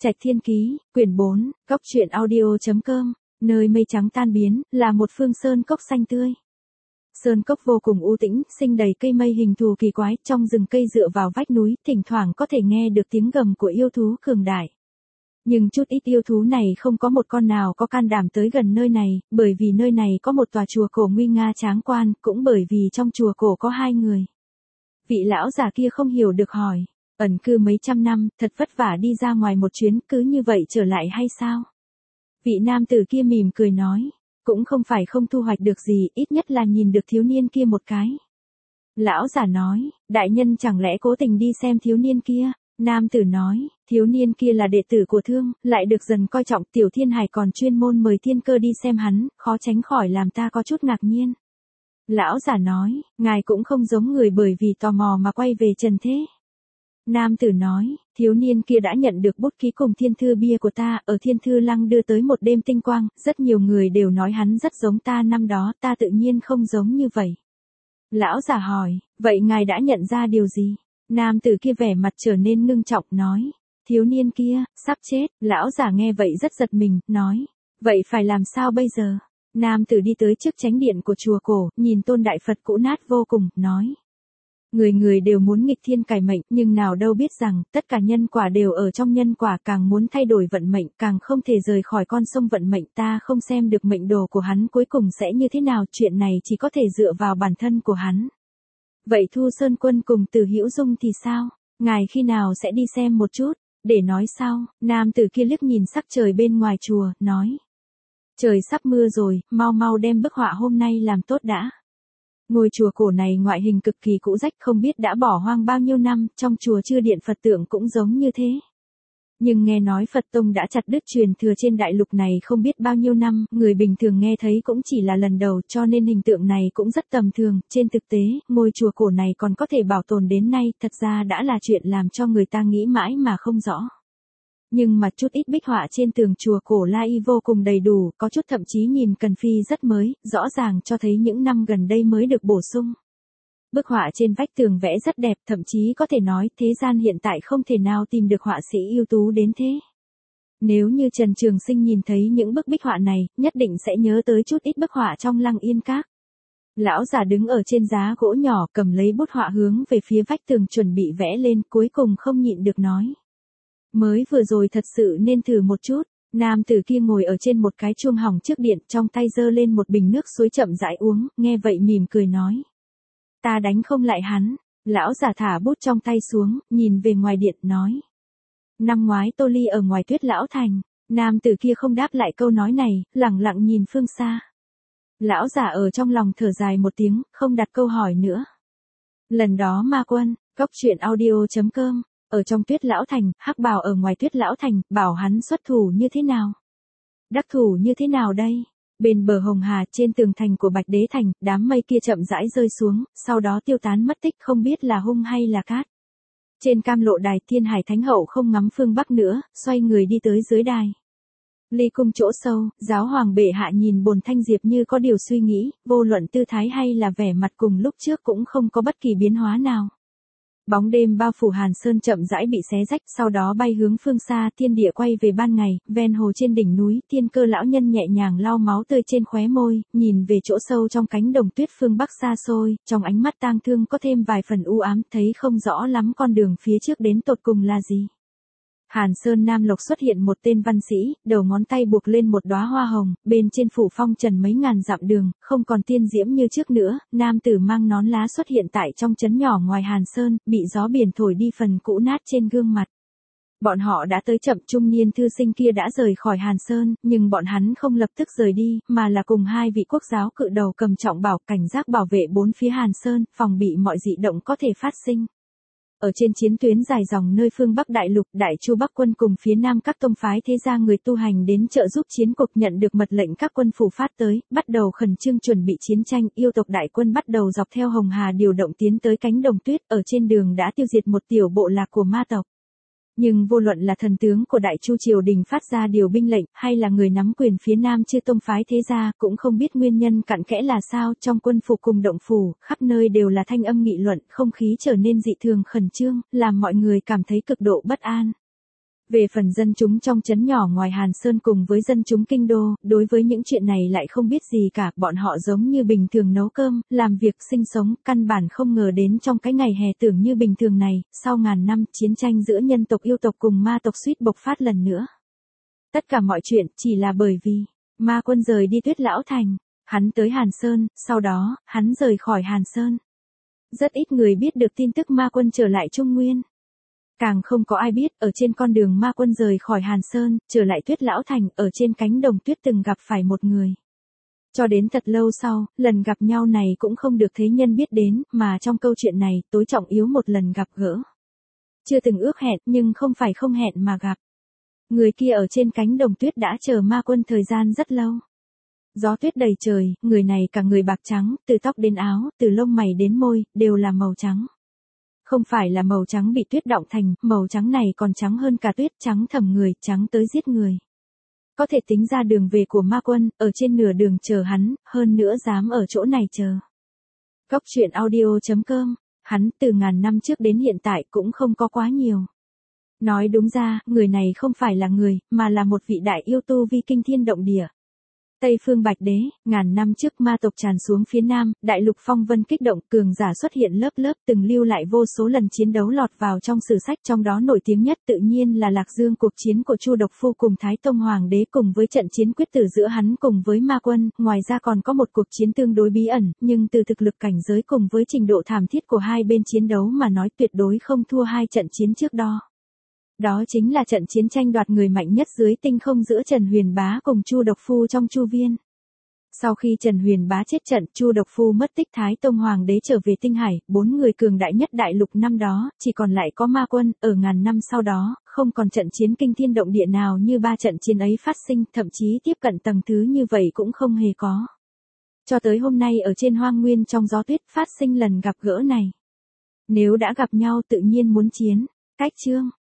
Trạch Thiên Ký, quyển 4, Cốc truyện audio.com, nơi mây trắng tan biến, là một phương sơn cốc xanh tươi. Sơn cốc vô cùng u tĩnh, sinh đầy cây mây hình thù kỳ quái, trong rừng cây dựa vào vách núi, thỉnh thoảng có thể nghe được tiếng gầm của yêu thú cường đại. Nhưng chút ít yêu thú này không có một con nào có can đảm tới gần nơi này, bởi vì nơi này có một tòa chùa cổ nguy nga tráng quan, cũng bởi vì trong chùa cổ có hai người. Vị lão già kia không hiểu được hỏi, ẩn cư mấy trăm năm, thật vất vả đi ra ngoài một chuyến, cứ như vậy trở lại hay sao? Vị nam tử kia mỉm cười nói, cũng không phải không thu hoạch được gì, ít nhất là nhìn được thiếu niên kia một cái. Lão giả nói, đại nhân chẳng lẽ cố tình đi xem thiếu niên kia? Nam tử nói, thiếu niên kia là đệ tử của Thương, lại được dần coi trọng, Tiểu Thiên Hải còn chuyên môn mời thiên cơ đi xem hắn, khó tránh khỏi làm ta có chút ngạc nhiên. Lão giả nói, ngài cũng không giống người bởi vì tò mò mà quay về trần thế. Nam tử nói, thiếu niên kia đã nhận được bút ký cùng thiên thư bia của ta, ở thiên thư lăng đưa tới một đêm tinh quang, rất nhiều người đều nói hắn rất giống ta năm đó, ta tự nhiên không giống như vậy. Lão giả hỏi, vậy ngài đã nhận ra điều gì? Nam tử kia vẻ mặt trở nên ngưng trọng nói, thiếu niên kia, sắp chết. Lão giả nghe vậy rất giật mình, nói, vậy phải làm sao bây giờ? Nam tử đi tới trước chánh điện của chùa cổ, nhìn tôn đại Phật cũ nát vô cùng, nói. Người người đều muốn nghịch thiên cải mệnh, nhưng nào đâu biết rằng, tất cả nhân quả đều ở trong nhân quả, càng muốn thay đổi vận mệnh, càng không thể rời khỏi con sông vận mệnh, ta không xem được mệnh đồ của hắn cuối cùng sẽ như thế nào, chuyện này chỉ có thể dựa vào bản thân của hắn. Vậy Thu Sơn Quân cùng Từ Hữu Dung thì sao? Ngài khi nào sẽ đi xem một chút? Để nói sau, nam tử kia liếc nhìn sắc trời bên ngoài chùa, nói. Trời sắp mưa rồi, mau mau đem bức họa hôm nay làm tốt đã. Ngôi chùa cổ này ngoại hình cực kỳ cũ rách, không biết đã bỏ hoang bao nhiêu năm, trong chùa chư điện Phật tượng cũng giống như thế. Nhưng nghe nói Phật Tông đã chặt đứt truyền thừa trên đại lục này không biết bao nhiêu năm, người bình thường nghe thấy cũng chỉ là lần đầu, cho nên hình tượng này cũng rất tầm thường. Trên thực tế, ngôi chùa cổ này còn có thể bảo tồn đến nay, thật ra đã là chuyện làm cho người ta nghĩ mãi mà không rõ. Nhưng mà chút ít bích họa trên tường chùa cổ La Y vô cùng đầy đủ, có chút thậm chí nhìn cần phi rất mới, rõ ràng cho thấy những năm gần đây mới được bổ sung. Bức họa trên vách tường vẽ rất đẹp, thậm chí có thể nói thế gian hiện tại không thể nào tìm được họa sĩ ưu tú đến thế. Nếu như Trần Trường Sinh nhìn thấy những bức bích họa này, nhất định sẽ nhớ tới chút ít bức họa trong Lăng Yên Các. Lão già đứng ở trên giá gỗ nhỏ, cầm lấy bút họa hướng về phía vách tường chuẩn bị vẽ lên, cuối cùng không nhịn được nói. Mới vừa rồi thật sự nên thử một chút. Nam tử kia ngồi ở trên một cái chuông hỏng trước điện, trong tay giơ lên một bình nước suối chậm rãi uống, nghe vậy mỉm cười nói. Ta đánh không lại hắn. Lão giả thả bút trong tay xuống, nhìn về ngoài điện, nói. Năm ngoái Tô Ly ở ngoài Tuyết Lão Thành. Nam tử kia không đáp lại câu nói này, lẳng lặng nhìn phương xa. Lão giả ở trong lòng thở dài một tiếng, không đặt câu hỏi nữa. Lần đó Ma Quân, Cốc truyện audio.com. Ở trong Tuyết Lão Thành, Hắc Bào ở ngoài Tuyết Lão Thành, bảo hắn xuất thủ như thế nào? Đắc thủ như thế nào đây? Bên bờ Hồng Hà, trên tường thành của Bạch Đế Thành, đám mây kia chậm rãi rơi xuống, sau đó tiêu tán mất tích, không biết là hung hay là cát. Trên Cam Lộ Đài, Thiên Hải Thánh Hậu không ngắm phương Bắc nữa, xoay người đi tới dưới đài. Ly cung chỗ sâu, giáo hoàng bệ hạ nhìn Bồn Thanh Diệp như có điều suy nghĩ, vô luận tư thái hay là vẻ mặt cùng lúc trước cũng không có bất kỳ biến hóa nào. Bóng đêm bao phủ Hàn Sơn chậm rãi bị xé rách, sau đó bay hướng phương xa, thiên địa quay về ban ngày, ven hồ trên đỉnh núi, Thiên Cơ lão nhân nhẹ nhàng lau máu tươi trên khóe môi, nhìn về chỗ sâu trong cánh đồng tuyết phương Bắc xa xôi, trong ánh mắt tang thương có thêm vài phần u ám, thấy không rõ lắm con đường phía trước đến tột cùng là gì. Hàn Sơn Nam Lộc xuất hiện một tên văn sĩ, đầu ngón tay buộc lên một đóa hoa hồng, bên trên phủ phong trần mấy ngàn dặm đường, không còn tiên diễm như trước nữa, nam tử mang nón lá xuất hiện tại trong trấn nhỏ ngoài Hàn Sơn, bị gió biển thổi đi phần cũ nát trên gương mặt. Bọn họ đã tới chậm, trung niên thư sinh kia đã rời khỏi Hàn Sơn, nhưng bọn hắn không lập tức rời đi, mà là cùng hai vị quốc giáo cự đầu cầm trọng bảo, cảnh giác bảo vệ bốn phía Hàn Sơn, phòng bị mọi dị động có thể phát sinh. Ở trên chiến tuyến dài dòng nơi phương Bắc Đại Lục, Đại Chu Bắc quân cùng phía Nam các tông phái thế gia người tu hành đến trợ giúp chiến cuộc, nhận được mật lệnh các quân phủ phát tới, bắt đầu khẩn trương chuẩn bị chiến tranh, yêu tộc đại quân bắt đầu dọc theo Hồng Hà điều động tiến tới cánh đồng tuyết, ở trên đường đã tiêu diệt một tiểu bộ lạc của ma tộc. Nhưng vô luận là thần tướng của Đại Chu triều đình phát ra điều binh lệnh, hay là người nắm quyền phía Nam chư tông phái thế gia, cũng không biết nguyên nhân cặn kẽ là sao, trong quân phủ cùng động phủ, khắp nơi đều là thanh âm nghị luận, không khí trở nên dị thường khẩn trương, làm mọi người cảm thấy cực độ bất an. Về phần dân chúng trong trấn nhỏ ngoài Hàn Sơn cùng với dân chúng kinh đô, đối với những chuyện này lại không biết gì cả, bọn họ giống như bình thường nấu cơm, làm việc sinh sống, căn bản không ngờ đến trong cái ngày hè tưởng như bình thường này, sau ngàn năm, chiến tranh giữa nhân tộc yêu tộc cùng ma tộc suýt bộc phát lần nữa. Tất cả mọi chuyện chỉ là bởi vì, ma quân rời đi Tuyết Lão Thành, hắn tới Hàn Sơn, sau đó, hắn rời khỏi Hàn Sơn. Rất ít người biết được tin tức ma quân trở lại Trung Nguyên. Càng không có ai biết, ở trên con đường ma quân rời khỏi Hàn Sơn, trở lại Tuyết Lão Thành, ở trên cánh đồng tuyết từng gặp phải một người. Cho đến thật lâu sau, lần gặp nhau này cũng không được thế nhân biết đến, mà trong câu chuyện này, tối trọng yếu một lần gặp gỡ. Chưa từng ước hẹn, nhưng không phải không hẹn mà gặp. Người kia ở trên cánh đồng tuyết đã chờ ma quân thời gian rất lâu. Gió tuyết đầy trời, người này cả người bạc trắng, từ tóc đến áo, từ lông mày đến môi, đều là màu trắng. Không phải là màu trắng bị tuyết đọng thành, màu trắng này còn trắng hơn cả tuyết, trắng thầm người, trắng tới giết người. Có thể tính ra đường về của ma quân, ở trên nửa đường chờ hắn, hơn nữa dám ở chỗ này chờ. Góc truyện audio.com, hắn từ ngàn năm trước đến hiện tại cũng không có quá nhiều. Nói đúng ra, người này không phải là người, mà là một vị đại yêu tu vi kinh thiên động địa. Tây Phương Bạch Đế, ngàn năm trước ma tộc tràn xuống phía Nam, đại lục phong vân kích động, cường giả xuất hiện lớp lớp, từng lưu lại vô số lần chiến đấu lọt vào trong sử sách, trong đó nổi tiếng nhất tự nhiên là Lạc Dương, cuộc chiến của Chu Độc Phu cùng Thái Tông Hoàng đế cùng với trận chiến quyết tử giữa hắn cùng với ma quân, ngoài ra còn có một cuộc chiến tương đối bí ẩn, nhưng từ thực lực cảnh giới cùng với trình độ thảm thiết của hai bên chiến đấu mà nói tuyệt đối không thua hai trận chiến trước đó. Đó chính là trận chiến tranh đoạt người mạnh nhất dưới tinh không giữa Trần Huyền Bá cùng Chu Độc Phu trong Chu Viên. Sau khi Trần Huyền Bá chết trận, Chu Độc Phu mất tích, Thái Tông Hoàng đế trở về Tinh Hải, 4 người cường đại nhất đại lục năm đó, chỉ còn lại có ma quân, ở ngàn năm sau đó, không còn trận chiến kinh thiên động địa nào như ba trận chiến ấy phát sinh, thậm chí tiếp cận tầng thứ như vậy cũng không hề có. Cho tới hôm nay ở trên hoang nguyên trong gió tuyết phát sinh lần gặp gỡ này. Nếu đã gặp nhau tự nhiên muốn chiến. Cách chương